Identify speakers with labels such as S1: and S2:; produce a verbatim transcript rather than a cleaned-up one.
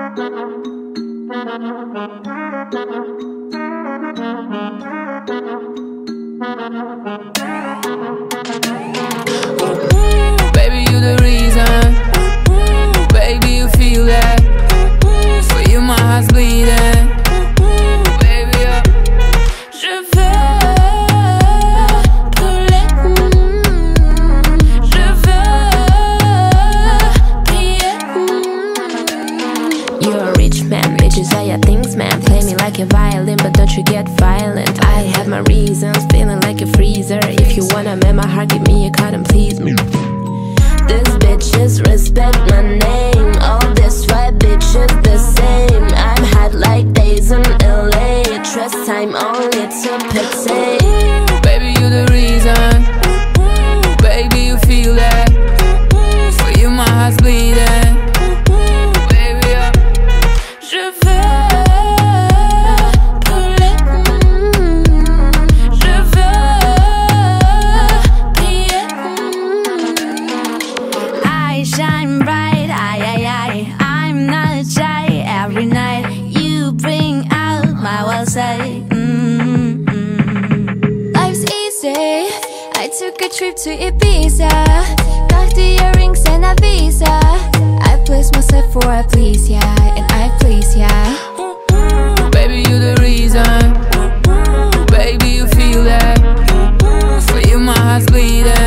S1: Baby, you the reason. Baby, you feel that. For you my heart's bleeding. Baby, yeah. Je veux brûler. Je veux briller.
S2: You're a rich man, bitches are your things, man. Play me like a violin, but don't you get violent. I have my reasons, feeling like a freezer. If you wanna make my heart, give me a card and please me. These bitches respect my name. All this white bitches the same. I'm hot like days in L A. Trust time only to pity.
S1: Baby, you the reason. Baby, you feel that. For you my heart's bleeding. Baby, yeah. Je veux brûler. Je veux briller.
S3: I shine bright, I, I, I I'm not shy every night. You bring out my wild side. mm-hmm. Life's easy. I took a trip to Ibiza. Got the earrings and a visa. I place myself for a please, yeah. And I please, yeah.
S1: Baby, you the reason. Baby, you feel that. For you my heart's bleeding.